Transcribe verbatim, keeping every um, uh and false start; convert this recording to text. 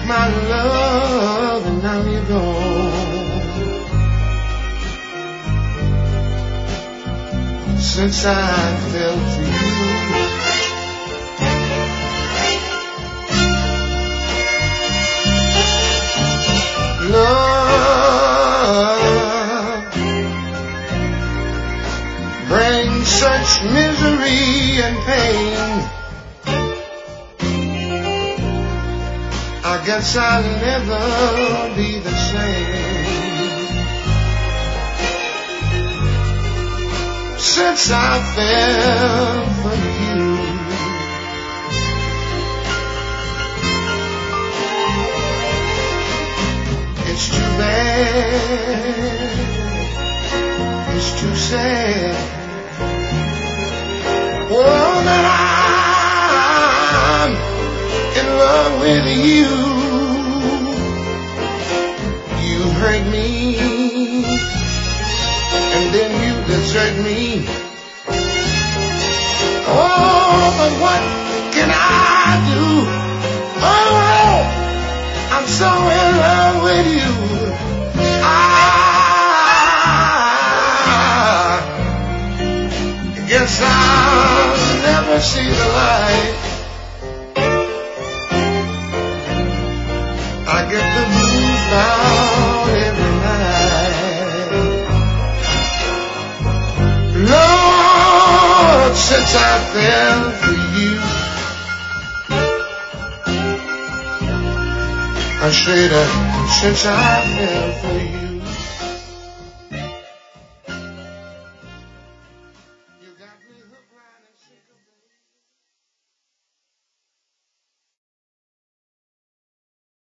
my love, and now you're gone. Since I fell for you, love brings such misery and pain. I guess I'll never be the same since I fell for you. It's too bad, it's too sad. Oh, that I'm in love with you. You hurt me, and then you desert me. Oh, but what can I do? Oh, I'm so in love with you. I guess I'll never see the light. I get the blues down every night. Lord, since I fell for you, I said, uh, since I fell for you.